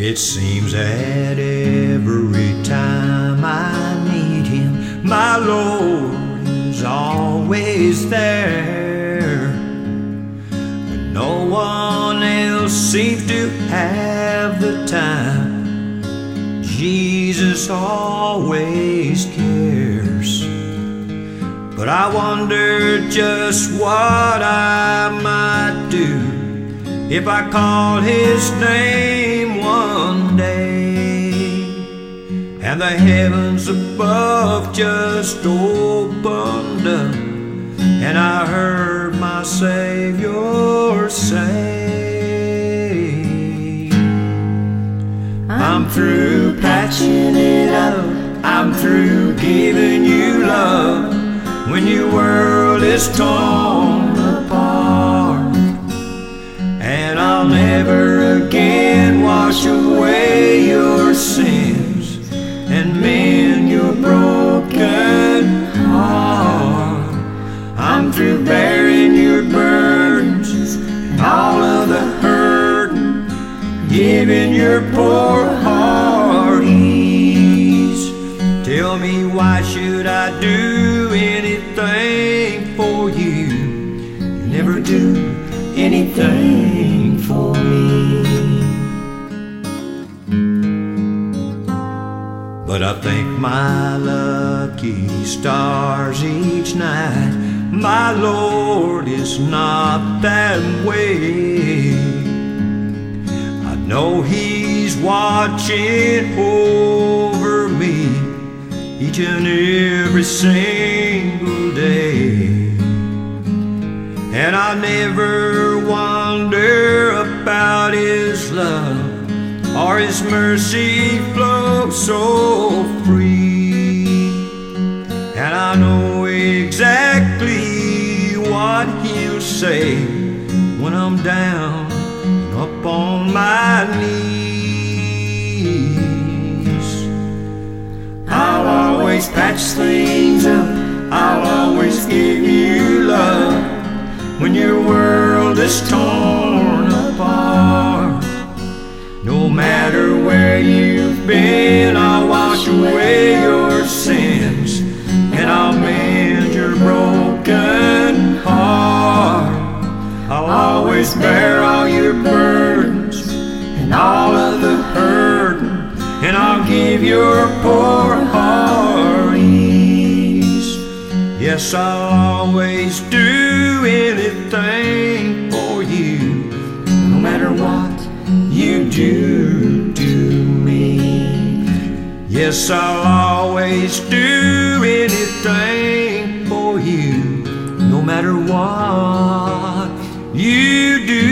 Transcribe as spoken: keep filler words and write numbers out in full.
It seems that every time I need Him, my Lord is always there. When no one else seems to have the time, Jesus always cares. But I wonder just what I might do if I called His name one day, and the heavens above just opened up, and I heard my Savior say, I'm through patching it up, I'm through giving you love when your world is torn apart, and I'll never again wash away your sins and mend your broken heart. I'm through bearing your burdens and all of the hurting, giving your poor heart ease. Tell me, why should I do anything for you? You never do anything for me. But I thank my lucky stars each night, my Lord is not that way. I know He's watching over me each and every single day, and I never wonder about His love or His mercy flows so free. And I know exactly what He'll say when I'm down and up on my knees. I'll always patch things up, I'll always give you love when your world is torn apart. No matter where you've been, I'll wash away your sins and I'll mend your broken heart. I'll always bear all your burdens and all of the hurting, and I'll give your poor heart ease. Yes, I'll always do anything for you, no matter what you do to me. Yes, I'll always do anything for you, no matter what you do